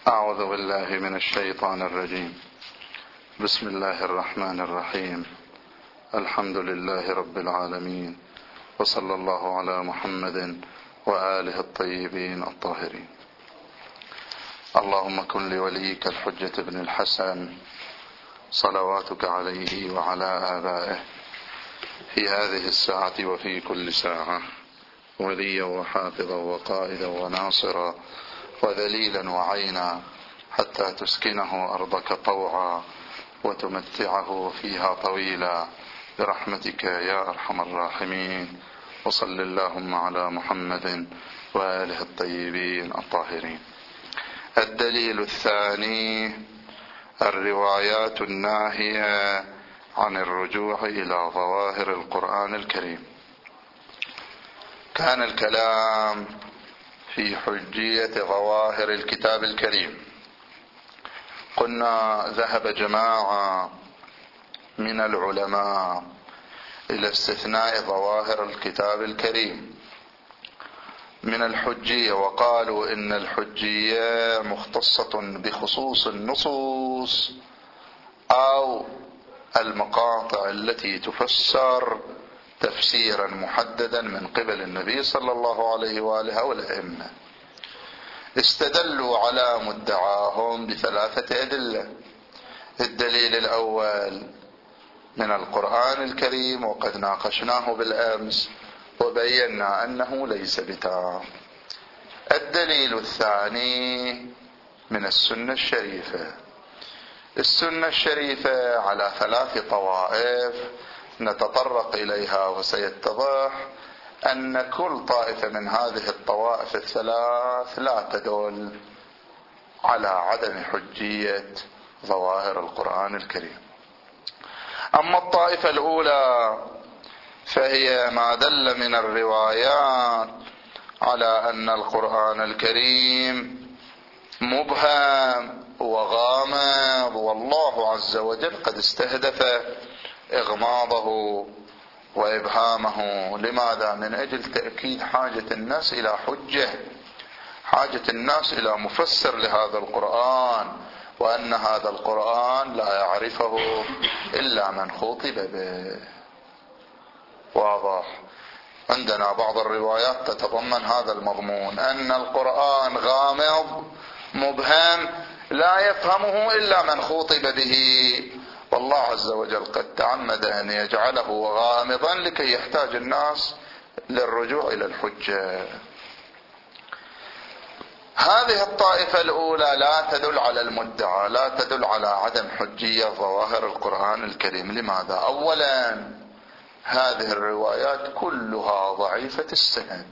أعوذ بالله من الشيطان الرجيم. بسم الله الرحمن الرحيم. الحمد لله رب العالمين، وصلى الله على محمد وآله الطيبين الطاهرين. اللهم كن لوليك الحجة بن الحسن صلواتك عليه وعلى آبائه في هذه الساعة وفي كل ساعة وليا وحافظا وقائدا وناصرا وذليلا وعينا، حتى تسكنه أرضك طوعا وتمتعه فيها طويلا برحمتك يا أرحم الراحمين. وصل اللهم على محمد وآله الطيبين الطاهرين. الدليل الثاني: الروايات الناهية عن الرجوع إلى ظواهر القرآن الكريم. كان الكلام في حجية ظواهر الكتاب الكريم. قلنا ذهب جماعة من العلماء إلى استثناء ظواهر الكتاب الكريم من الحجية، وقالوا إن الحجية مختصة بخصوص النصوص أو المقاطع التي تفسر تفسيرا محددا من قبل النبي صلى الله عليه وآله والأئمة. استدلوا على مدعاهم بثلاثة أدلة. الدليل الأول من القرآن الكريم، وقد ناقشناه بالأمس وبينا أنه ليس بتام. الدليل الثاني من السنة الشريفة. السنة الشريفة على ثلاث طوائف نتطرق إليها، وسيتضح أن كل طائفة من هذه الطوائف الثلاث لا تدل على عدم حجية ظواهر القرآن الكريم. أما الطائفة الأولى فهي ما دل من الروايات على أن القرآن الكريم مبهم وغامض، والله عز وجل قد استهدف إغماضه وإبهامه. لماذا؟ من أجل تأكيد حاجة الناس إلى حجة، حاجة الناس إلى مفسر لهذا القرآن، وأن هذا القرآن لا يعرفه إلا من خُطب به. واضح؟ عندنا بعض الروايات تتضمن هذا المضمون، أن القرآن غامض مبهم لا يفهمه إلا من خُطب به، والله عز وجل قد تعمد أن يجعله غامضا لكي يحتاج الناس للرجوع إلى الحجة. هذه الطائفة الأولى لا تدل على المدعى، لا تدل على عدم حجية ظواهر القرآن الكريم. لماذا؟ أولا هذه الروايات كلها ضعيفة السند،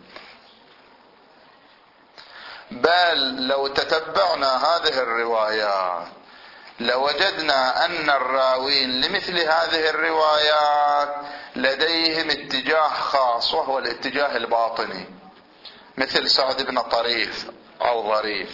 بل لو تتبعنا هذه الروايات لوجدنا أن الراوين لمثل هذه الروايات لديهم اتجاه خاص، وهو الاتجاه الباطني، مثل سعد بن طريف أو ظريف،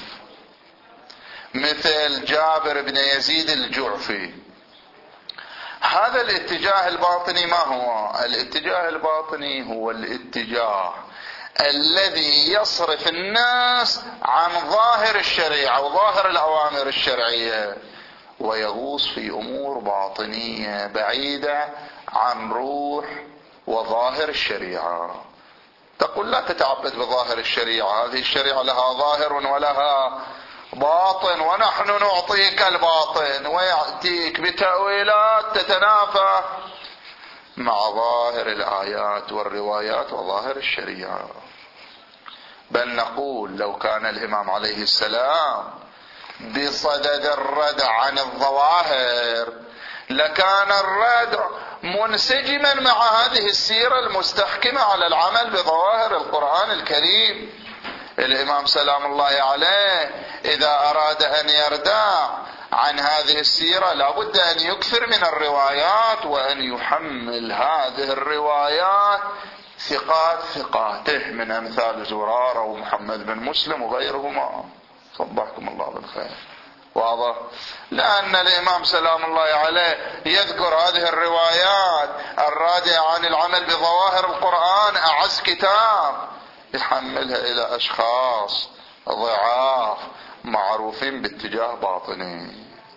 مثل جابر بن يزيد الجعفي. هذا الاتجاه الباطني ما هو؟ الاتجاه الباطني هو الاتجاه الذي يصرف الناس عن ظاهر الشريعة وظاهر الأوامر الشرعية، ويغوص في أمور باطنية بعيدة عن روح وظاهر الشريعة. تقول لا تتعبد بظاهر الشريعة، هذه الشريعة لها ظاهر ولها باطن، ونحن نعطيك الباطن، ويأتيك بتأويلات تتنافى مع ظاهر الآيات والروايات وظاهر الشريعة. بل نقول لو كان الإمام عليه السلام بصدد الردع عن الظواهر لكان الردع منسجما مع هذه السيرة المستحكمة على العمل بظواهر القرآن الكريم. الإمام سلام الله عليه إذا أراد أن يردع عن هذه السيرة لابد أن يكثر من الروايات، وأن يحمل هذه الروايات ثقات ثقاته من أمثال زرارة ومحمد بن مسلم وغيرهما. صبحكم الله بالخير. واضح؟ لأن الإمام سلام الله عليه يذكر هذه الروايات الرادعة عن العمل بظواهر القرآن أعز كتاب، يحملها إلى أشخاص ضعاف معروفين باتجاه باطني.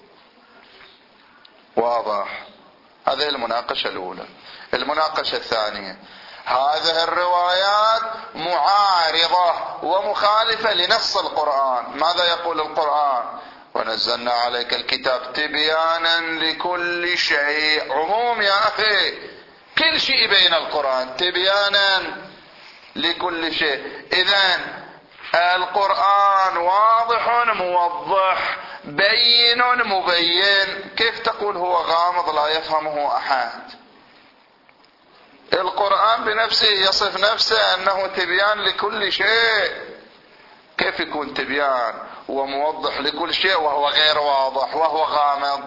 واضح؟ هذه المناقشة الأولى. المناقشة الثانية، هذه الروايات معارضة ومخالفة لنص القرآن. ماذا يقول القرآن؟ ونزلنا عليك الكتاب تبيانا لكل شيء. عموم يا أخي، كل شيء بين القرآن تبيانا لكل شيء. إذن القرآن واضح موضح بين مبين. كيف تقول هو غامض لا يفهمه أحد؟ القرآن بنفسه يصف نفسه أنه تبيان لكل شيء. كيف يكون تبيان وموضح لكل شيء وهو غير واضح وهو غامض؟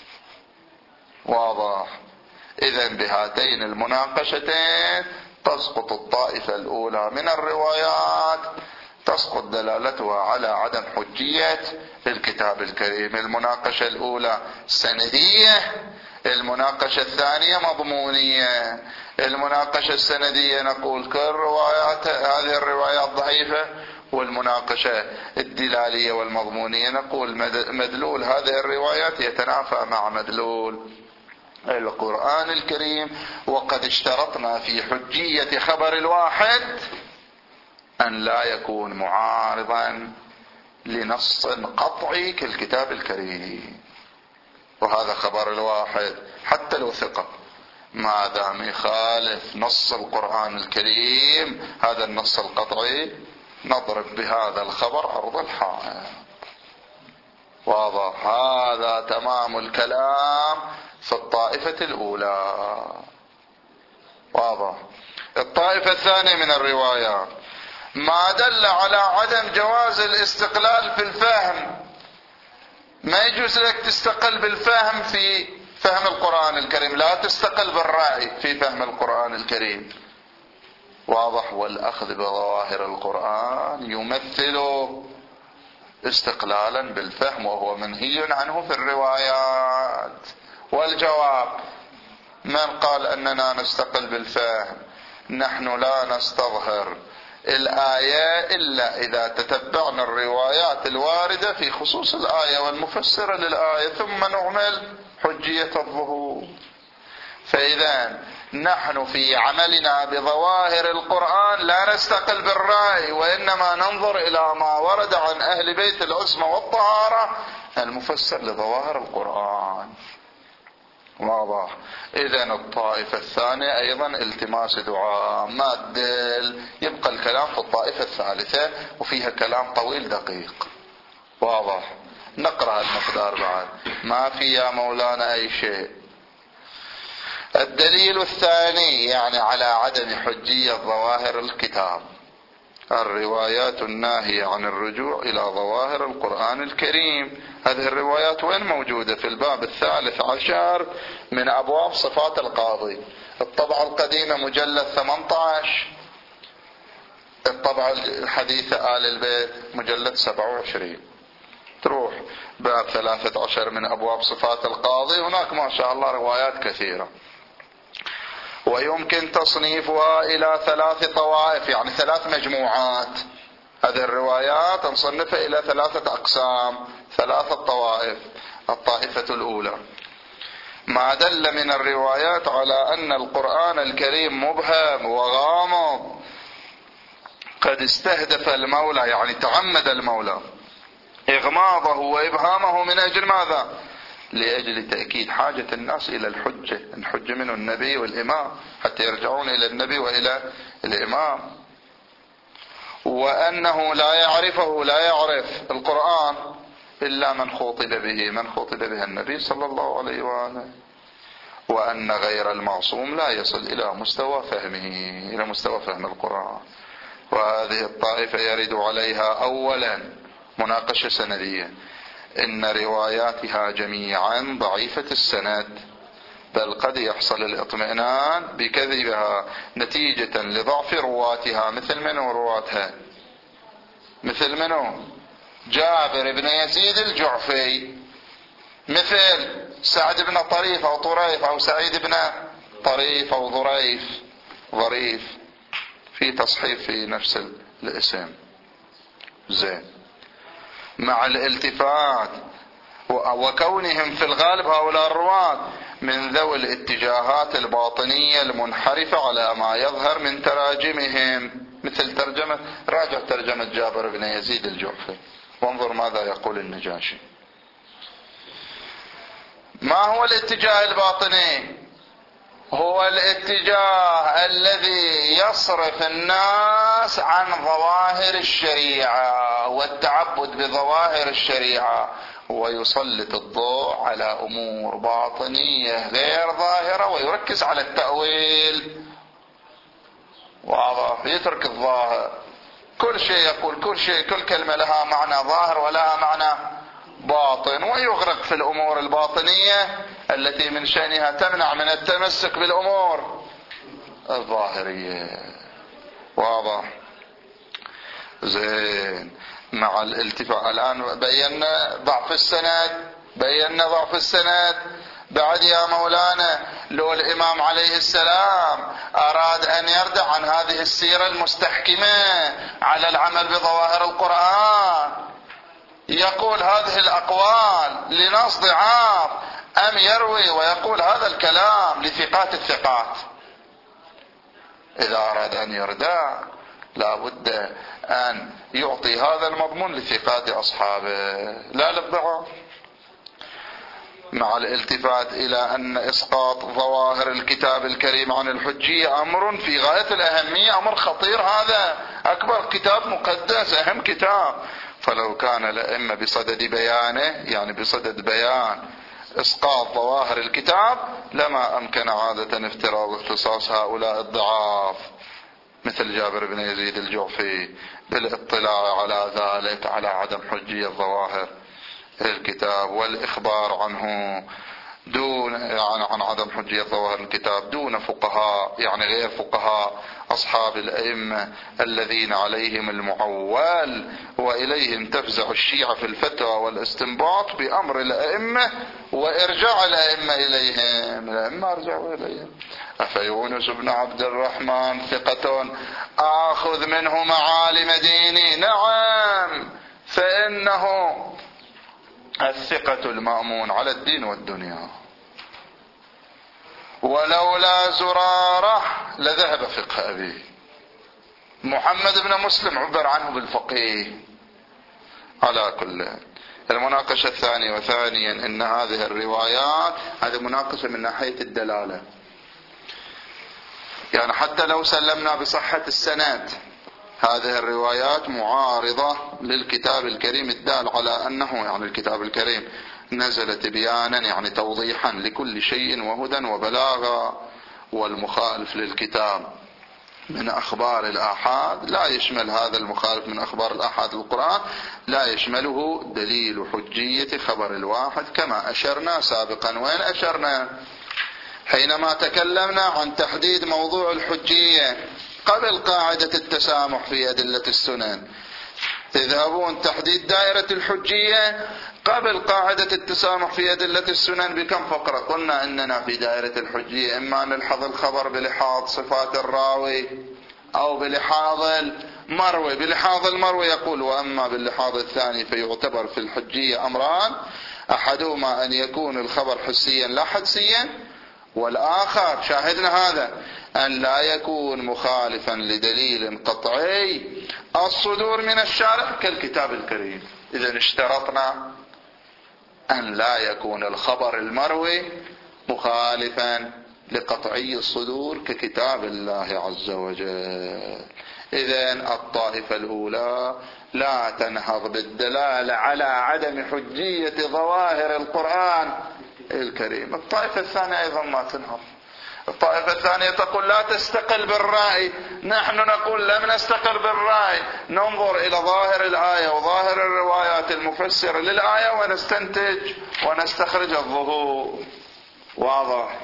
واضح. إذن بهاتين المناقشتين تسقط الطائفة الأولى من الروايات، تسقط دلالتها على عدم حجية الكتاب الكريم. المناقشة الأولى سندية، المناقشة الثانية مضمونية. المناقشة السندية نقول كل روايات هذه الروايات ضعيفة، والمناقشة الدلالية والمضمونية نقول مدلول هذه الروايات يتنافى مع مدلول القرآن الكريم. وقد اشترطنا في حجية خبر الواحد أن لا يكون معارضا لنص قطعي كالكتاب الكريم. وهذا خبر الواحد حتى لو ثقة، ما دام يخالف نص القرآن الكريم هذا النص القطعي نضرب بهذا الخبر عرض الحائط. واضح؟ هذا تمام الكلام في الطائفة الأولى. واضح. الطائفة الثانية من الروايات ما دل على عدم جواز الاستقلال في الفهم. ما يجوز لك تستقل بالفهم في فهم القرآن الكريم، لا تستقل بالرأي في فهم القرآن الكريم. واضح. والأخذ بظواهر القرآن يمثل استقلالا بالفهم وهو منهي عنه في الروايات. والجواب: من قال أننا نستقل بالفهم؟ نحن لا نستظهر الآية إلا إذا تتبعنا الروايات الواردة في خصوص الآية والمفسرة للآية ثم نعمل حجية الظهور. فإذا نحن في عملنا بظواهر القرآن لا نستقل بالرأي، وإنما ننظر إلى ما ورد عن أهل بيت العصمة والطهارة المفسر لظواهر القرآن. واضح. إذن الطائفة الثانية أيضا التماس دعاء ما تدل، يبقى الكلام في الطائفة الثالثة وفيها كلام طويل دقيق. واضح. نقرأ المقدار بعد، ما في يا مولانا أي شيء. الدليل الثاني يعني على عدم حجية ظواهر الكتاب الروايات الناهية عن الرجوع إلى ظواهر القرآن الكريم. هذه الروايات وين موجودة؟ في الباب 13 من أبواب صفات القاضي. الطبعة القديمة مجلد 18، الطبعة الحديثة آل البيت مجلد 27. تروح باب 13 من أبواب صفات القاضي، هناك ما شاء الله روايات كثيرة، ويمكن تصنيفها إلى 3 طوائف، يعني 3 مجموعات. هذه الروايات نصنفها إلى 3 أقسام، 3 طوائف. الطائفة الأولى ما دل من الروايات على أن القرآن الكريم مبهم وغامض، قد استهدف المولى، يعني تعمد المولى إغماضه وإبهامه من أجل ماذا؟ لأجل تأكيد حاجة الناس إلى الحجة. الحجة منه النبي والإمام، حتى يرجعون إلى النبي وإلى الإمام. وأنه لا يعرف القرآن إلا من خاطب به، من خاطب به النبي صلى الله عليه وآله. وأن غير المعصوم لا يصل إلى مستوى فهمه، إلى مستوى فهم القرآن. وهذه الطائفة يرد عليها أولا مناقشة سندية، إن رواياتها جميعا ضعيفة السند، بل قد يحصل الاطمئنان بكذبها نتيجة لضعف رواتها. مثل منو رواتها؟ مثل منو؟ جابر بن يزيد الجعفي، مثل سعد بن طريف أو طريف أو سعيد بن طريف أو ظريف، في تصحيف في نفس الاسم. زين. مع الالتفات وكونهم في الغالب هؤلاء الرواة من ذوي الاتجاهات الباطنية المنحرفة على ما يظهر من تراجمهم، مثل راجع ترجمة جابر بن يزيد الجعفي وانظر ماذا يقول النجاشي. ما هو الاتجاه الباطني؟ هو الاتجاه الذي يصرف الناس عن ظواهر الشريعة والتعبد بظواهر الشريعة، ويسلط الضوء على أمور باطنية غير ظاهرة ويركز على التأويل. واضح؟ يترك الظاهر، كل شيء يقول كل كلمة لها معنى ظاهر ولها معنى باطن، ويغرق في الأمور الباطنية التي من شأنها تمنع من التمسك بالأمور الظاهرية. واضح؟ زين. مع الالتفاء الآن بينا ضعف السند. بعد يا مولانا لو الإمام عليه السلام أراد أن يردع عن هذه السيرة المستحكمة على العمل بظواهر القرآن، يقول هذه الأقوال لناس ضعاف، أم يروي ويقول هذا الكلام لثقات الثقات؟ إذا أراد أن يردع لا بد أن يعطي هذا المضمون لثقات أصحابه لا للضعاف. مع الالتفات إلى أن إسقاط ظواهر الكتاب الكريم عن الحجية أمر في غاية الأهمية، أمر خطير، هذا أكبر كتاب مقدس، أهم كتاب. فلو كان الأئمة بصدد بيانه، يعني بصدد بيان إسقاط ظواهر الكتاب، لما أمكن عادة افتراض اختصاص هؤلاء الضعاف مثل جابر بن يزيد الجعفي بالاطلاع على ذلك، على عدم حجية ظواهر الكتاب والإخبار عنه عن عدم حجية ظواهر الكتاب دون فقهاء، يعني غير فقهاء أصحاب الأئمة الذين عليهم المعول وإليهم تفزع الشيعة في الفتوى والاستنباط بأمر الأئمة وإرجاع الأئمة إليهم. الأئمة أرجعوا إليهم. أفيونس بن عبد الرحمن ثقة آخذ منه معالم ديني؟ نعم، فإنه الثقة المأمون على الدين والدنيا، ولولا زرارة لذهب فقه أبيه. محمد بن مسلم عبر عنه بالفقيه. على كل المناقشة الثانية، وثانيا إن هذه الروايات، هذه مناقشة من ناحية الدلالة، يعني حتى لو سلمنا بصحة السند، هذه الروايات معارضة للكتاب الكريم الدال على أنه، يعني الكتاب الكريم نزل تبيانا يعني توضيحا لكل شيء وهدى وبلاغا، والمخالف للكتاب من أخبار الآحاد لا يشمل هذا المخالف من أخبار الآحاد القرآن، لا يشمله دليل حجية خبر الواحد كما أشرنا سابقا. وين أشرنا؟ حينما تكلمنا عن تحديد موضوع الحجية قبل قاعدة التسامح في أدلة السنن. تذهبون تحديد دائرة الحجية قبل قاعدة التسامح في أدلة السنن بكم فقرة؟ قلنا إننا في دائرة الحجية إما نلحظ الخبر بلحاظ صفات الراوي أو بلحاظ المروي. بلحاظ المروي يقول: وأما باللحاظ الثاني فيعتبر في الحجية أمران، أحدهما أن يكون الخبر حسيا لا حدسيا، والآخر شاهدنا هذا أن لا يكون مخالفا لدليل قطعي الصدور من الشارع كالكتاب الكريم. إذن اشترطنا أن لا يكون الخبر المروي مخالفا لقطعي الصدور ككتاب الله عز وجل. إذن الطائفة الأولى لا تنهض بالدلالة على عدم حجية ظواهر القرآن الكريم. الطائفة الثانية أيضا ما تنهض. الطائفة الثانية تقول لا تستقل بالرأي. نحن نقول لم نستقل بالرأي، ننظر إلى ظاهر الآية وظاهر الروايات المفسرة للآية ونستنتج ونستخرج الظهور. واضح؟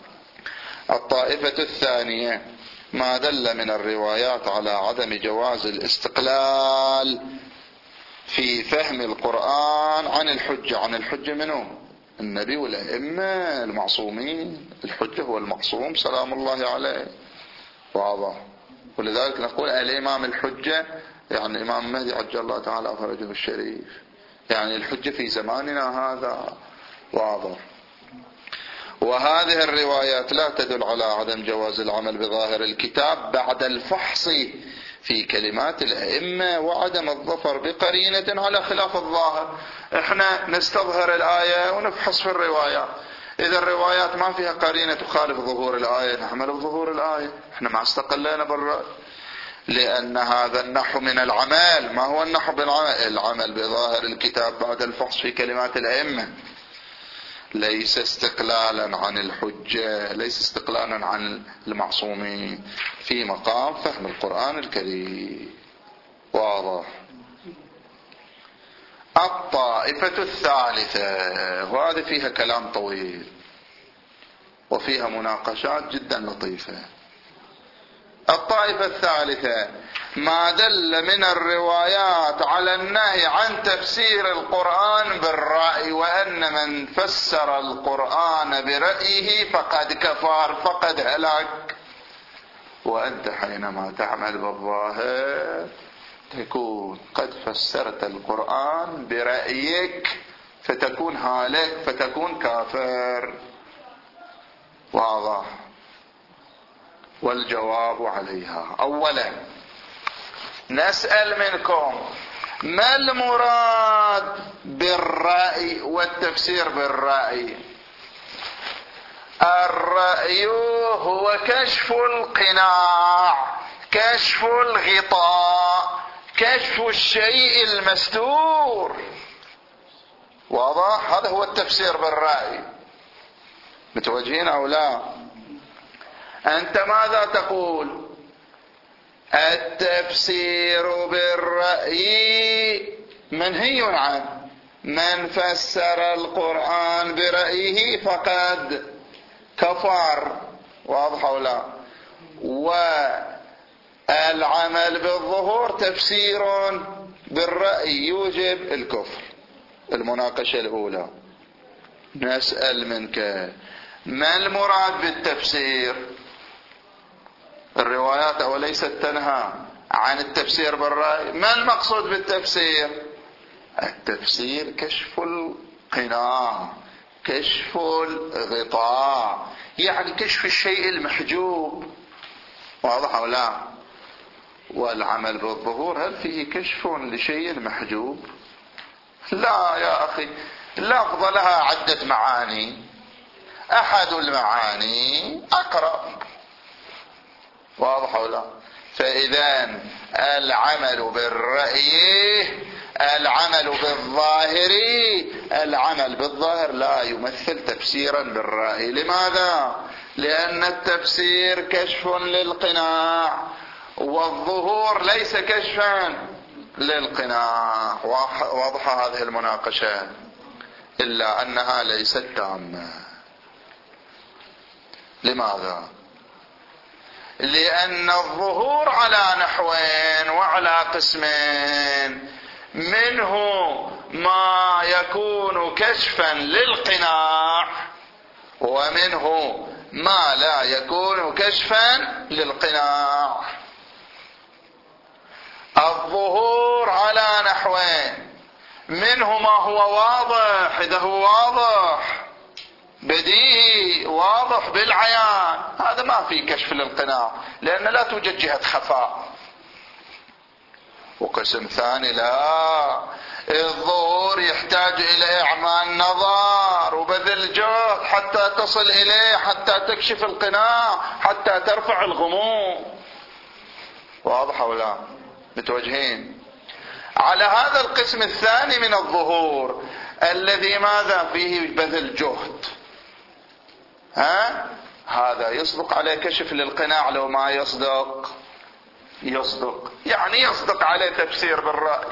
الطائفة الثانية ما دل من الروايات على عدم جواز الاستقلال في فهم القرآن عن الحجة. عن الحجة منه النبي والأئمة المعصومين، الحجة هو المعصوم سلام الله عليه. واضح؟ ولذلك نقول الإمام الحجة يعني الإمام المهدي عجل الله تعالى فرجه الشريف. يعني الحجة في زماننا هذا واضح. وهذه الروايات لا تدل على عدم جواز العمل بظاهر الكتاب بعد الفحص في كلمات الأئمة وعدم الظفر بقرينة على خلاف الظاهر. احنا نستظهر الآية ونفحص في الروايات، إذا الروايات ما فيها قرينة تخالف ظهور الآية نعمل بظهور الآية، احنا ما استقلنا بالرأي، لأن هذا النحو من العمل. ما هو النحو بالعمل؟ العمل بظاهر الكتاب بعد الفحص في كلمات الأئمة، ليس استقلالا عن الحجة، ليس استقلالا عن المعصومين، في مقام فهم القرآن الكريم. واضح. الطائفة الثالثة، وهذه فيها كلام طويل وفيها مناقشات جدا لطيفة. الطائفة الثالثة ما دل من الروايات على النهي عن تفسير القرآن بالرأي، وأن من فسر القرآن برأيه فقد كفر فقد هلك. وأنت حينما تعمل بالظاهر تكون قد فسرت القرآن برأيك فتكون هالك فتكون كافر. واضح. والجواب عليها: أولا نسأل منكم ما المراد بالرأي والتفسير بالرأي؟ الرأي هو كشف القناع، كشف الغطاء، كشف الشيء المستور. واضح؟ هذا هو التفسير بالرأي. متوجهين أو لا؟ أنت ماذا تقول؟ التفسير بالرأي منهي عنه، من فسر القرآن برأيه فقد كفر. واضح أو لا؟ والعمل بالظهور تفسير بالرأي يوجب الكفر. المناقشة الأولى: نسأل منك ما المراد بالتفسير؟ الروايات أوليست تنهى عن التفسير بالرأي؟ ما المقصود بالتفسير؟ التفسير كشف القناع، كشف الغطاء، يعني كشف الشيء المحجوب. واضح أو لا؟ والعمل بالظهور هل فيه كشف لشيء محجوب؟ لا يا أخي، اللفظة لها عدة معاني، أحد المعاني أقرب. واضح ولا؟ فإذا العمل بالرأي، العمل بالظاهر، العمل بالظاهر لا يمثل تفسيرا بالرأي. لماذا؟ لأن التفسير كشف للقناع والظهور ليس كشفا للقناع. واضحة هذه المناقشة، إلا أنها ليست تامة. لماذا؟ لأن الظهور على نحوين وعلى قسمين، منه ما يكون كشفا للقناع، ومنه ما لا يكون كشفا للقناع. الظهور على نحوين، منه ما هو واضح، إذا هو واضح بديهي واضح بالعيان هذا ما في كشف للقناع، لأن لا توجد جهة خفاء. وقسم ثاني لا، الظهور يحتاج إلى إعمال نظر وبذل جهد حتى تصل إليه، حتى تكشف القناع، حتى ترفع الغموم. واضح ولا؟ متوجهين؟ على هذا القسم الثاني من الظهور الذي ماذا فيه بذل جهد، هذا يصدق عليه كشف للقناع لو ما يصدق؟ يصدق، يعني يصدق عليه تفسير بالرأي،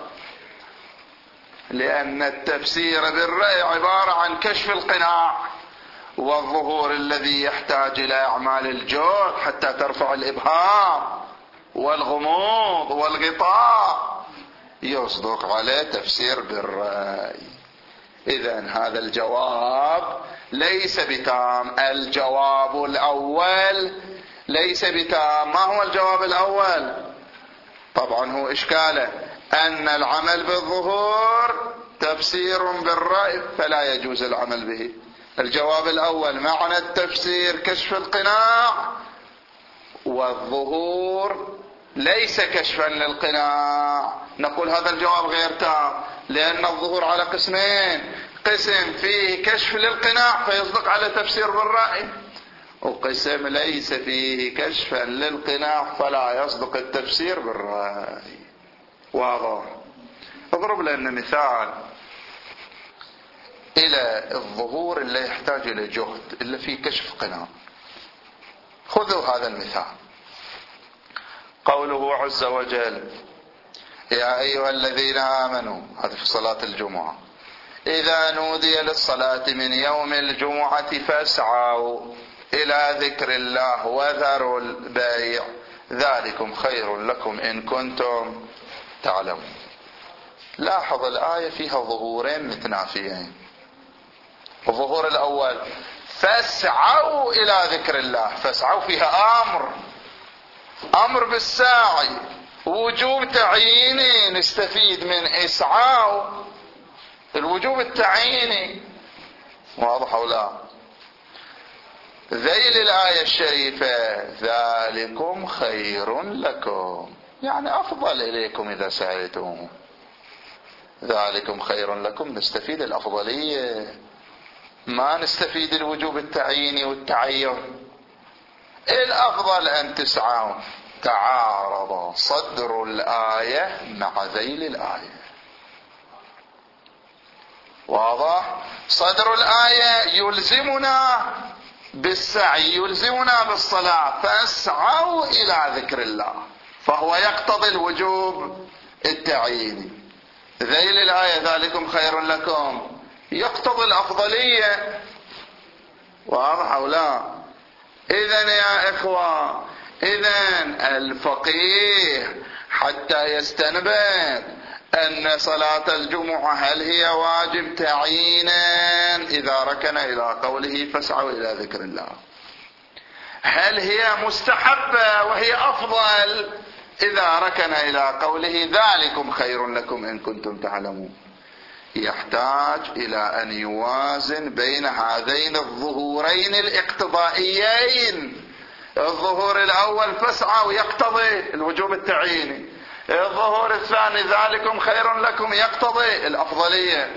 لأن التفسير بالرأي عبارة عن كشف القناع، والظهور الذي يحتاج إلى أعمال الجهد حتى ترفع الإبهام والغموض والغطاء يصدق عليه تفسير بالرأي. إذن هذا الجواب ليس بتام. الجواب الأول ليس بتام. ما هو الجواب الأول؟ طبعا هو إشكاله أن العمل بالظهور تفسير بالرأي فلا يجوز العمل به. الجواب الأول: معنى التفسير كشف القناع، والظهور ليس كشفا للقناع. نقول هذا الجواب غير تام، لأن الظهور على قسمين: قسم فيه كشف للقناع فيصدق على تفسير بالرأي، وقسم ليس فيه كشفا للقناع فلا يصدق التفسير بالرأي. واضح؟ اضرب لنا مثال إلى الظهور اللي يحتاج إلى جهد، اللي فيه كشف قناع. خذوا هذا المثال، قوله عز وجل: يا أيها الذين آمنوا، هذا في صلاة الجمعة، إذا نودي للصلاة من يوم الجمعة فاسعوا إلى ذكر الله وذروا البيع ذلكم خير لكم إن كنتم تعلمون. لاحظ الآية فيها ظهورين متنافيين. الظهور الأول: فاسعوا إلى ذكر الله، فاسعوا فيها أمر بالسعي، وجوب تعييني نستفيد من إسعاو الوجوب التعييني. واضح أو لا؟ ذيل الآية الشريفة: ذلكم خير لكم، يعني أفضل إليكم إذا سعيتم. ذلكم خير لكم نستفيد الأفضلية، ما نستفيد الوجوب التعييني والتعين. الأفضل أن تسعوا. تعارض صدر الآية مع ذيل الآية. واضح؟ صدر الآية يلزمنا بالسعي، يلزمنا بالصلاة، فاسعوا إلى ذكر الله، فهو يقتضي الوجوب التعييني. ذيل الآية: ذلكم خير لكم، يقتضي الأفضلية. واضح أو لا؟ إذن يا إخوة، إذن الفقيه حتى يستنبط أن صلاة الجمعة هل هي واجب تعيينا إذا ركن إلى قوله فاسعوا إلى ذكر الله، هل هي مستحبة وهي أفضل إذا ركن إلى قوله ذلكم خير لكم إن كنتم تعلمون. يحتاج إلى أن يوازن بين هذين الظهورين الاقتضائيين. الظهور الأول فاسعوا يقتضي الوجوب التعييني، الظهور الثاني ذلكم خير لكم يقتضي الأفضلية.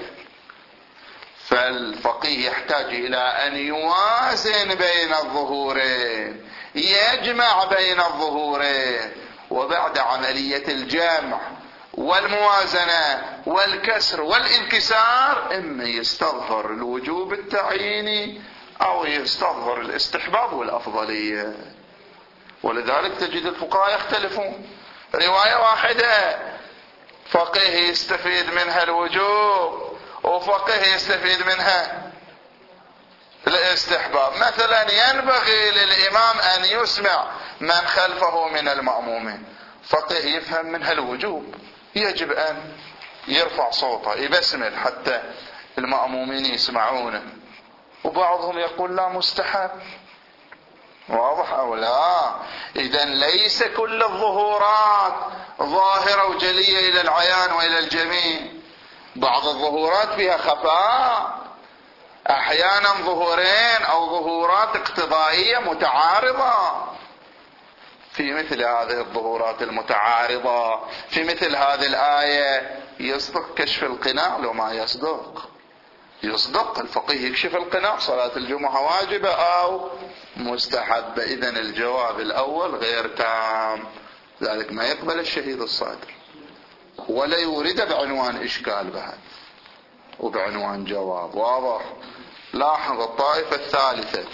فالفقيه يحتاج إلى أن يوازن بين الظهورين، يجمع بين الظهورين، وبعد عملية الجمع والموازنة والكسر والانكسار إما يستظهر الوجوب التعييني أو يستظهر الاستحباب والأفضلية. ولذلك تجد الفقهاء يختلفون. رواية واحدة فقيه يستفيد منها الوجوب وفقيه يستفيد منها الاستحباب. مثلا ينبغي للإمام أن يسمع من خلفه من المأمومين، فقيه يفهم منها الوجوب، يجب أن يرفع صوته يبسمل حتى المأمومين يسمعونه، وبعضهم يقول لا مستحب. واضح أو لا؟ إذن ليس كل الظهورات ظاهرة وجلية إلى العيان وإلى الجميع، بعض الظهورات فيها خفاء، أحيانا ظهورين أو ظهورات اقتضائية متعارضة. في مثل هذه الظهورات المتعارضة، في مثل هذه الآية، يصدق كشف القناع لو ما يصدق؟ يصدق الفقيه يكشف القناع، صلاة الجمعة واجبة أو مستحبة. إذن الجواب الأول غير تام، ذلك ما يقبل الشهيد الصادر، ولا يورد بعنوان إشكال بعد وبعنوان جواب. واضح؟ لاحظ الطائفة الثالثة: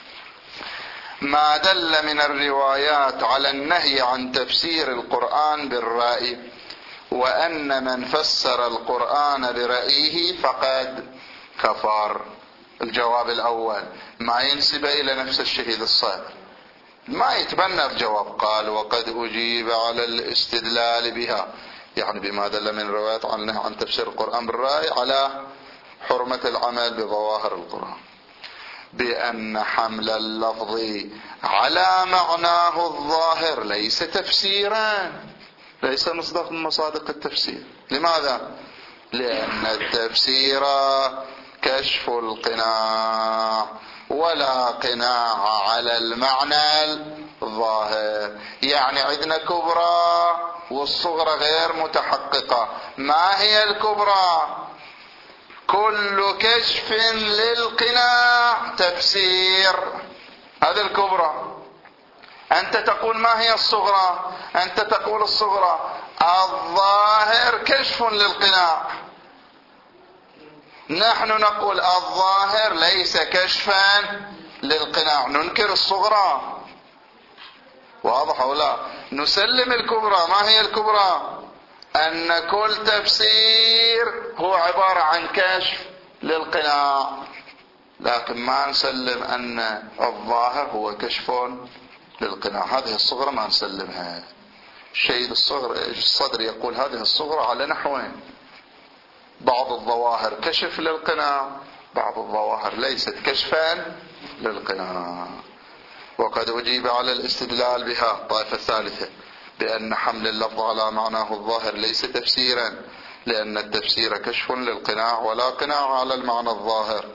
ما دل من الروايات على النهي عن تفسير القرآن بالرأي، وأن من فسر القرآن برأيه فقد كفر. الجواب الأول ما ينسب إلى نفس الشهيد الصادر، ما يتبنى الجواب. قال: وقد أجيب على الاستدلال بها، يعني بما دل من روايات عن النهي عن تفسير القرآن بالرأي على حرمة العمل بظواهر القرآن، بأن حمل اللفظ على معناه الظاهر ليس تفسيرا. ليس مصداق من مصادق التفسير. لماذا؟ لأن التفسير كشف القناع، ولا قناع على المعنى الظاهر. يعني عندنا كبرى والصغرى غير متحققة. ما هي الكبرى؟ كل كشف للقناع تفسير، هذا الكبرى. أنت تقول ما هي الصغرى؟ أنت تقول الصغرى الظاهر كشف للقناع، نحن نقول الظاهر ليس كشفا للقناع، ننكر الصغرى. واضح أو لا؟ نسلم الكبرى. ما هي الكبرى؟ أن كل تفسير هو عبارة عن كشف للقناع، لكن ما نسلم أن الظاهر هو كشف للقناع. هذه الصغرى ما نسلمها. الشيء الصدر يقول هذه الصغرى على نحوين: بعض الظواهر كشف للقناع، بعض الظواهر ليست كشفا للقناع. وقد أجيب على الاستدلال بها الطائفة الثالثة بأن حمل اللفظ على معناه الظاهر ليس تفسيرا، لأن التفسير كشف للقناع ولا قناع على المعنى الظاهر.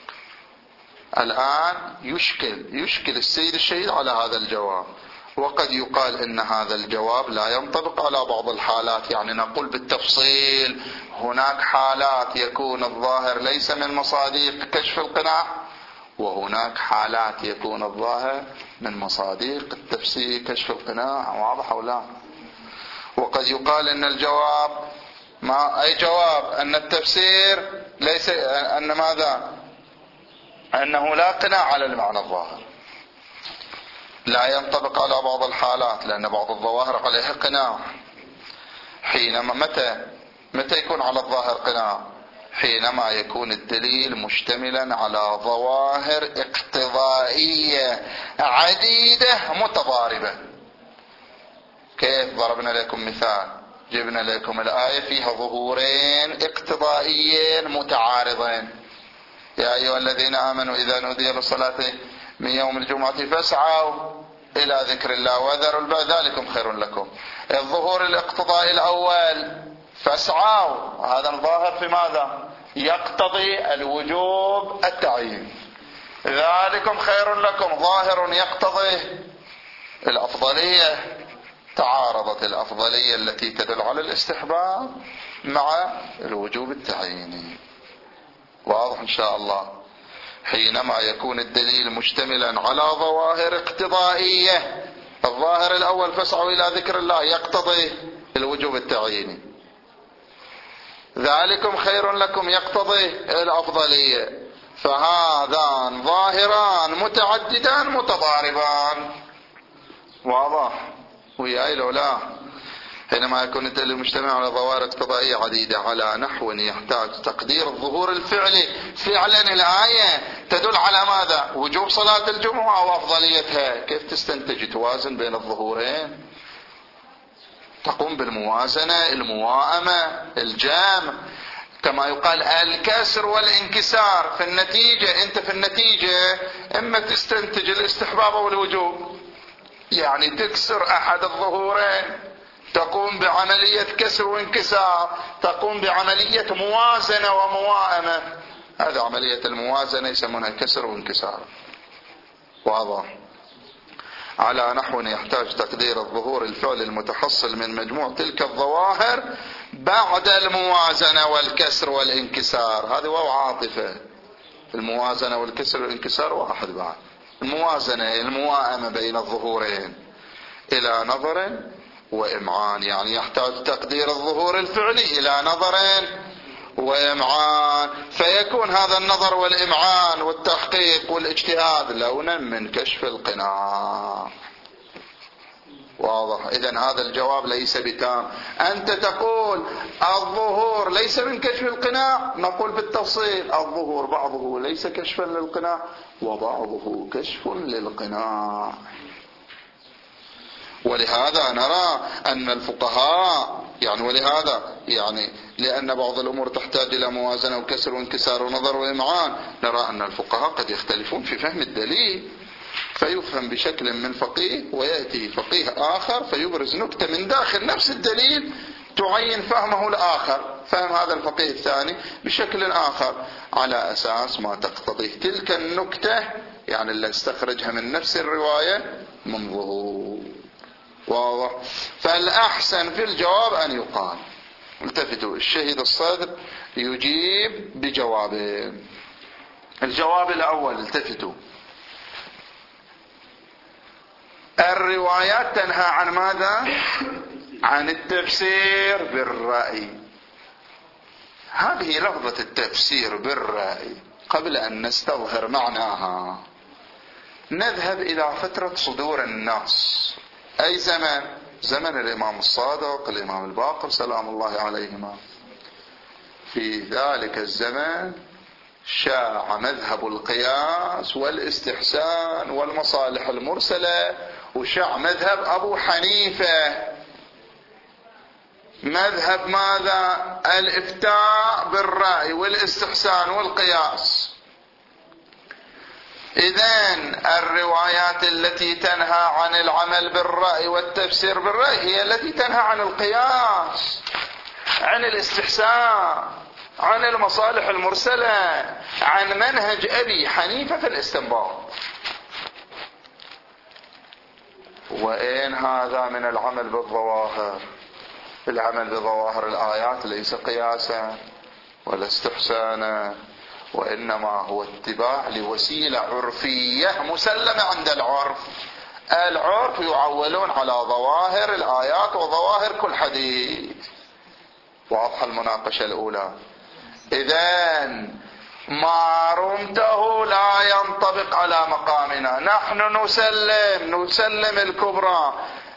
الآن يشكل السيد الشهيد على هذا الجواب، وقد يقال إن هذا الجواب لا ينطبق على بعض الحالات. يعني نقول بالتفصيل هناك حالات يكون الظاهر ليس من مصادق كشف القناع، وهناك حالات يكون الظاهر من مصادق التفسير كشف القناع. واضح أو لا؟ وقد يقال إن الجواب ما أي جواب أن التفسير ليس أن ماذا؟ أنه لا قناع على المعنى الظاهر، لا ينطبق على بعض الحالات، لأن بعض الظواهر عليها قناع. حينما متى يكون على الظاهر قناع؟ حينما يكون الدليل مشتملا على ظواهر اقتضائية عديدة متضاربة. كيف؟ ضربنا لكم مثال، جبنا لكم الآية فيها ظهورين اقتضائيين متعارضين: يا أيها الذين آمنوا إذا نودي للصلاة من يوم الجمعة فاسعوا إلى ذكر الله وذروا البيع ذلكم خير لكم. الظهور الاقتضائي الأول فاسعوا، هذا الظاهر في ماذا؟ يقتضي الوجوب التعيين. ذلكم خير لكم ظاهر يقتضي الأفضلية. تعارضت الأفضلية التي تدل على الاستحباب مع الوجوب التعييني. واضح إن شاء الله؟ حينما يكون الدليل مشتملا على ظواهر اقتضائية، الظاهر الأول فاسعوا إلى ذكر الله يقتضي الوجوب التعييني، ذلكم خير لكم يقتضي الأفضلية، فهذان ظاهران متعددان متضاربان. واضح وياي لو لا؟ حينما يكون الدليل مجتمع على ظواهر اقتضائية عديدة على نحو يحتاج تقدير الظهور الفعلي. فعلا الآية تدل على ماذا؟ وجوب صلاة الجمعة أو أفضليتها. كيف تستنتج توازن بين الظهورين؟ تقوم بالموازنة، المواءمة، الجمع، كما يقال الكسر والانكسار في النتيجة. انت في النتيجة اما تستنتج الاستحباب او الوجوب، يعني تكسر احد الظهورين، تقوم بعملية كسر وانكسار، تقوم بعملية موازنة ومواءمة. هذا عملية الموازنة يسمونها كسر وانكسار. واضح؟ على نحو يحتاج تقدير الظهور الفعل المتحصل من مجموع تلك الظواهر بعد الموازنة والكسر والانكسار. هذه واو عاطفة. الموازنة والكسر والانكسار واحد بعد. الموازنة المواءمة بين الظهورين إلى نظر وإمعان، يعني يحتاج تقدير الظهور الفعلي إلى نظر وإمعان، فيكون هذا النظر والإمعان والتحقيق والاجتهاد لونا من كشف القناع. واضح؟ إذن هذا الجواب ليس بتام. أنت تقول الظهور ليس من كشف القناع، نقول بالتفصيل الظهور بعضه ليس كشفا للقناع وبعضه كشف للقناع. ولهذا نرى أن الفقهاء لأن بعض الأمور تحتاج إلى موازنة وكسر وانكسار ونظر وإمعان، نرى أن الفقهاء قد يختلفون في فهم الدليل، فيفهم بشكل من فقيه، ويأتي فقيه آخر فيبرز نكتة من داخل نفس الدليل تعين فهمه الآخر، فهم هذا الفقيه الثاني بشكل آخر على أساس ما تقتضيه تلك النكتة، يعني اللي استخرجها من نفس الرواية من ظهور. واضح؟ فالأحسن في الجواب أن يقال. التفتوا، الشهيد الصدر يجيب بجوابين. الجواب الأول، التفتوا، الروايات تنهى عن ماذا؟ عن التفسير بالرأي. هذه لفظة التفسير بالرأي قبل أن نستظهر معناها نذهب إلى فترة صدور النص. أي زمن؟ زمن الإمام الصادق، الإمام الباقر سلام الله عليهما. في ذلك الزمن شاع مذهب القياس والاستحسان والمصالح المرسلة، وشاع مذهب أبو حنيفة، مذهب ماذا؟ الإفتاء بالرأي والاستحسان والقياس. إذن الروايات التي تنهى عن العمل بالرأي والتفسير بالرأي هي التي تنهى عن القياس، عن الاستحسان، عن المصالح المرسلة، عن منهج أبي حنيفة في الاستنباط. وإن هذا من العمل بالظواهر؟ العمل بظواهر الآيات ليس قياسا ولا استحسانا، وإنما هو اتباع لوسيلة عرفية مسلمة عند العرف. العرف يعولون على ظواهر الآيات وظواهر كل حديث. واضحة المناقشة الأولى. إذن ما رمته لا ينطبق على مقامنا. نحن نسلم الكبرى،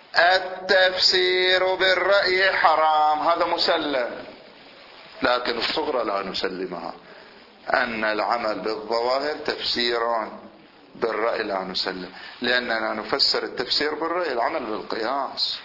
التفسير بالرأي حرام، هذا مسلم، لكن الصغرى لا نسلمها. أن العمل بالظواهر تفسير بالرأي لا نسلم، لأننا نفسر التفسير بالرأي العمل بالقياس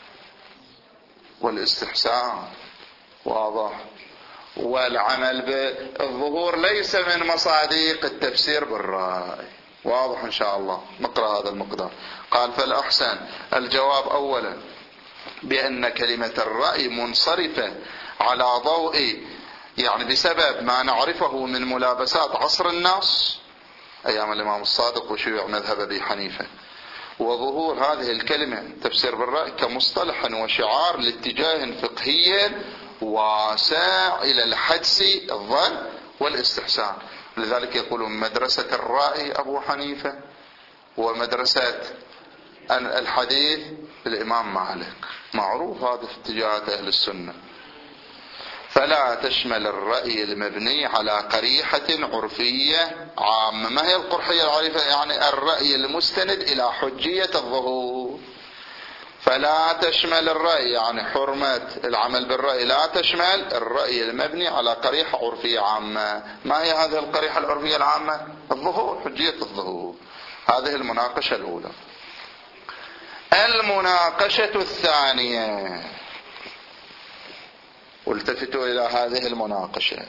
والاستحسان. واضح؟ والعمل بالظهور ليس من مصادق التفسير بالرأي. واضح إن شاء الله؟ نقرأ هذا المقدار. قال فالأحسن الجواب أولا بأن كلمة الرأي منصرفة على ضوء، يعني بسبب ما نعرفه من ملابسات عصر النص أيام الإمام الصادق وشيوع مذهب أبي حنيفة، وظهور هذه الكلمة تفسير بالرأي كمصطلح وشعار لاتجاه فقهي واسع إلى الحدس الظن والاستحسان. لذلك يقولون مدرسة الرأي أبو حنيفة، ومدرسة الحديث الإمام مالك، معروف هذا في اتجاهات أهل السنة. فلا تشمل الرأي المبني على قريحة عرفية عامة. ما هي القرحية العريفة؟ يعني الرأي المستند إلى حجية الظهور. فلا تشمل الرأي، يعني حرمة العمل بالرأي لا تشمل الرأي المبني على قريحة عرفية عامة. ما هي هذه القريحة العرفية العامة؟ الظهور، حجية الظهور. هذه المناقشة الأولى. المناقشة الثانية، والتفتوا إلى هذه المناقشة.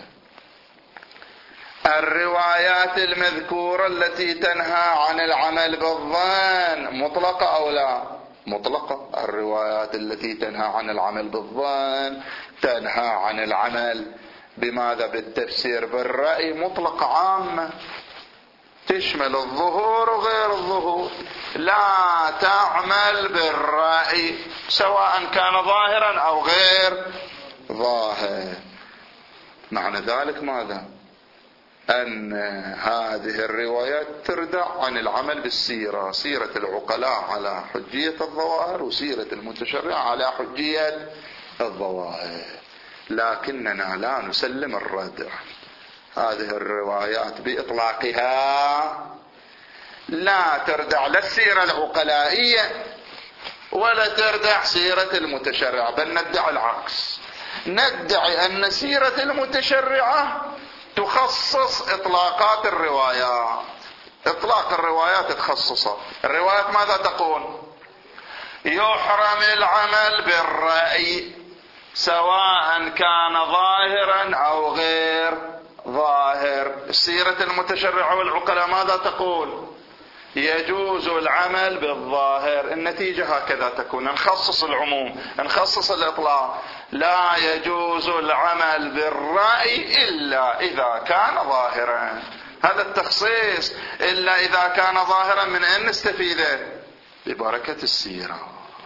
الروايات المذكورة التي تنهى عن العمل بالظن مطلقة أو لا؟ مطلقة. الروايات التي تنهى عن العمل بالظن تنهى عن العمل بماذا؟ بالتفسير بالرأي مطلقة عامة، تشمل الظهور وغير الظهور. لا تعمل بالرأي سواء كان ظاهرا أو غير ظاهر. معنى ذلك ماذا؟ أن هذه الروايات تردع عن العمل بالسيرة، سيرة العقلاء على حجية الظواهر، وسيرة المتشرع على حجية الظواهر. لكننا لا نسلم الردع. هذه الروايات بإطلاقها لا تردع لا السيرة العقلائية ولا تردع سيرة المتشرع، بل ندعي العكس. ندعي أن سيرة المتشرعة تخصص إطلاقات الروايات. إطلاق الروايات تخصصها. الروايات ماذا تقول؟ يحرم العمل بالرأي سواء كان ظاهرا أو غير ظاهر. سيرة المتشرع والعقلاء ماذا تقول؟ يجوز العمل بالظاهر. النتيجة هكذا تكون، نخصص العموم نخصص الإطلاق. لا يجوز العمل بالرأي إلا إذا كان ظاهرا. هذا التخصيص إلا إذا كان ظاهرا من أين نستفيده؟ ببركة السيرة.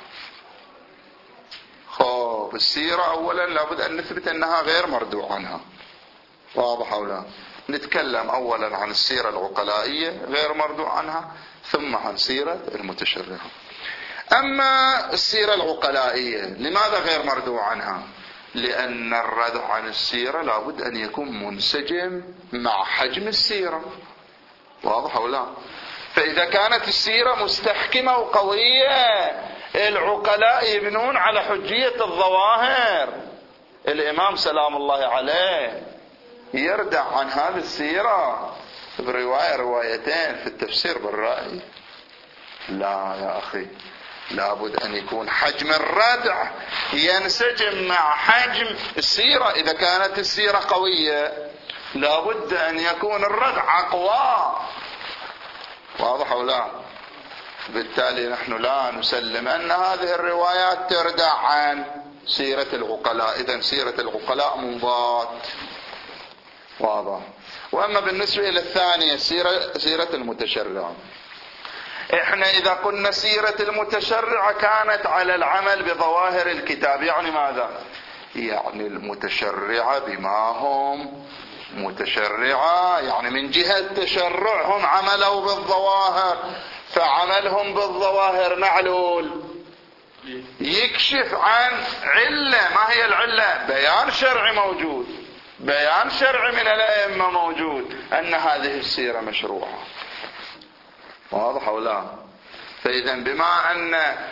خب السيرة أولا لابد أن نثبت أنها غير مردوع عنها، واضح أو لا؟ نتكلم أولا عن السيرة العقلائية غير مردوع عنها، ثم عن سيرة المتشرعة. أما السيرة العقلائية لماذا غير مردوع عنها؟ لأن الردع عن السيرة لابد أن يكون منسجم مع حجم السيرة، واضح أو لا؟ فإذا كانت السيرة مستحكمة وقوية العقلاء يبنون على حجية الظواهر. الإمام سلام الله عليه يردع عن هذه السيرة روايتين في التفسير بالرأي. لا يا أخي، لابد أن يكون حجم الردع ينسجم مع حجم السيرة. إذا كانت السيرة قوية لابد أن يكون الردع أقوى، واضح أو لا؟ بالتالي نحن لا نسلم أن هذه الروايات تردع عن سيرة العقلاء. إذن سيرة العقلاء منضات، واضح. وأما بالنسبة إلى الثانية سيرة المتشرع، احنا إذا قلنا سيرة المتشرع كانت على العمل بظواهر الكتاب، يعني ماذا؟ يعني المتشرعة بما هم متشرعة، يعني من جهة تشرعهم عملوا بالظواهر، فعملهم بالظواهر معلول يكشف عن علة. ما هي العلة؟ بيان شرعي موجود، بيان شرعي من الأئمة موجود أن هذه السيرة مشروعة، واضح أو لا؟ فإذا بما أن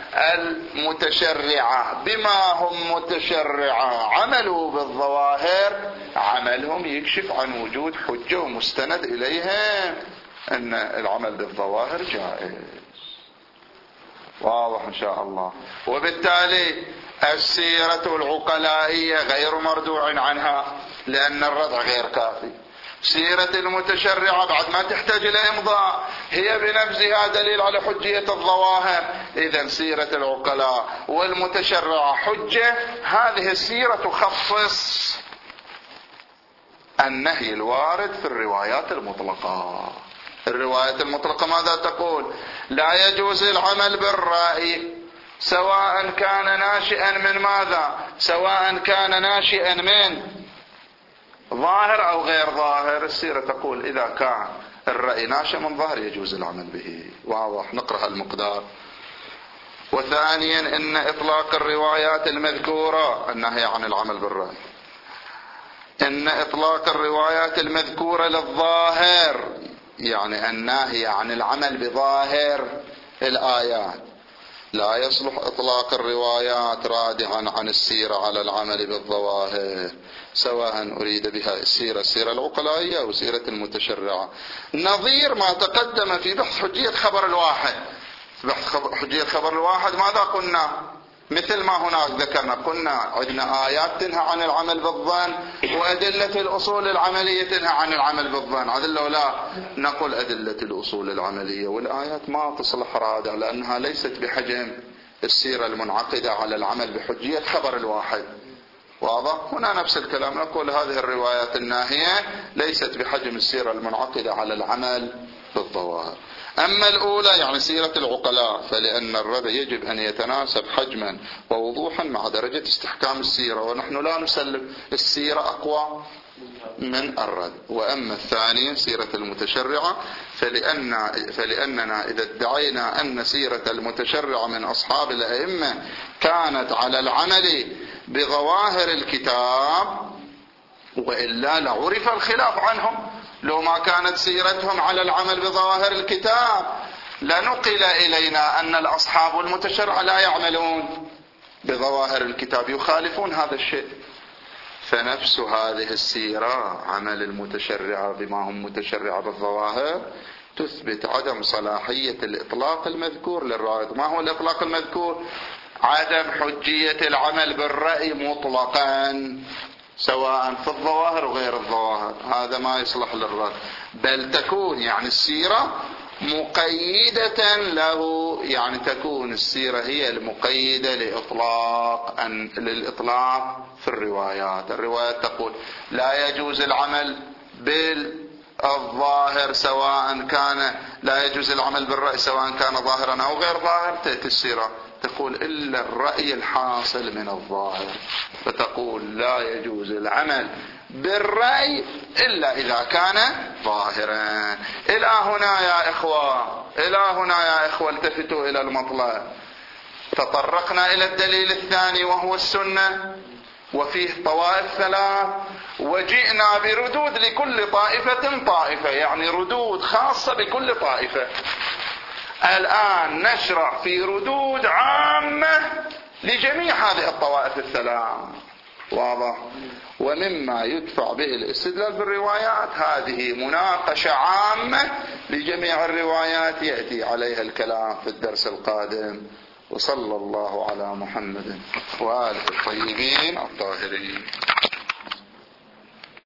المتشرعة بما هم متشرعة عملوا بالظواهر، عملهم يكشف عن وجود حجة ومستند إليهم أن العمل بالظواهر جائز، واضح إن شاء الله. وبالتالي السيرة العقلائية غير مردوع عنها لأن الردع غير كافي. سيرة المتشرعة بعد ما تحتاج إلى إمضاء، هي بنفسها دليل على حجية الظواهر. إذن سيرة العقلاء والمتشرعة حجة. هذه السيرة تخصص النهي الوارد في الروايات المطلقة. الروايات المطلقة ماذا تقول؟ لا يجوز العمل بالرأي سواء كان ناشئا من ماذا؟ سواء كان ناشئا من ظاهر أو غير ظاهر. السيرة تقول إذا كان الرأي ناشئ من ظاهر يجوز العمل به، واضح. نقرأ المقدار. وثانيا إن إطلاق الروايات المذكورة، النهي عن العمل بالرأي، إن إطلاق الروايات المذكورة للظاهر، يعني النهي عن العمل بظاهر الآيات، لا يصلح إطلاق الروايات رادعا عن السيرة على العمل بالظواهر، سواء أريد بها السيرة العقلائية أو سيرة المتشرعة. نظير ما تقدم في بحث حجية خبر الواحد. بحث حجية خبر الواحد ماذا قلنا؟ مثل ما هناك ذكرنا، قلنا عندنا آيات تنهى عن العمل بالظن، وأدلة الأصول العملية تنهى عن العمل بالظن. عدل ولا نقول أدلة الأصول العملية والآيات ما تصلح رادع لأنها ليست بحجم السيرة المنعقدة على العمل بحجية خبر الواحد، واضح. هنا نفس الكلام، نقول هذه الروايات الناهية ليست بحجم السيرة المنعقدة على العمل بالظواهر. أما الأولى يعني سيرة العقلاء، فلأن الردع يجب أن يتناسب حجما ووضوحا مع درجة استحكام السيرة، ونحن لا نسلم السيرة أقوى من الرد. وأما الثانية سيرة المتشرعة، فلأننا إذا ادعينا أن سيرة المتشرعة من أصحاب الأئمة كانت على العمل بظواهر الكتاب، وإلا لعرف الخلاف عنهم. لو ما كانت سيرتهم على العمل بظواهر الكتاب لنقل إلينا أن الأصحاب المتشرعة لا يعملون بظواهر الكتاب، يخالفون هذا الشيء. فنفس هذه السيرة عمل المتشرعة بما هم متشرعة بالظواهر تثبت عدم صلاحية الإطلاق المذكور للرائد. ما هو الإطلاق المذكور؟ عدم حجية العمل بالرأي مطلقا سواء في الظواهر وغير الظواهر، هذا ما يصلح للرد. بل تكون يعني السيرة مقيدة له، يعني تكون السيرة هي المقيدة للإطلاق في الروايات. الروايات تقول لا يجوز العمل بالظاهر سواء كان، لا يجوز العمل بالرأي سواء كان ظاهرا أو غير ظاهر. تأتي السيرة تقول إلا الرأي الحاصل من الظاهر، فتقول لا يجوز العمل بالرأي إلا إذا كان ظاهرا. إلى هنا يا إخوة التفتوا إلى المطلب. تطرقنا إلى الدليل الثاني وهو السنة، وفيه طوائف ثلاث، وجئنا بردود لكل طائفة، يعني ردود خاصة بكل طائفة. الآن نشرع في ردود عامة لجميع هذه الطوائف الثلاث. واضح؟ ومما يدفع به الاستدلال بالروايات هذه مناقشة عامة لجميع الروايات يأتي عليها الكلام في الدرس القادم. وصلى الله على محمد وآله الطيبين الطاهرين.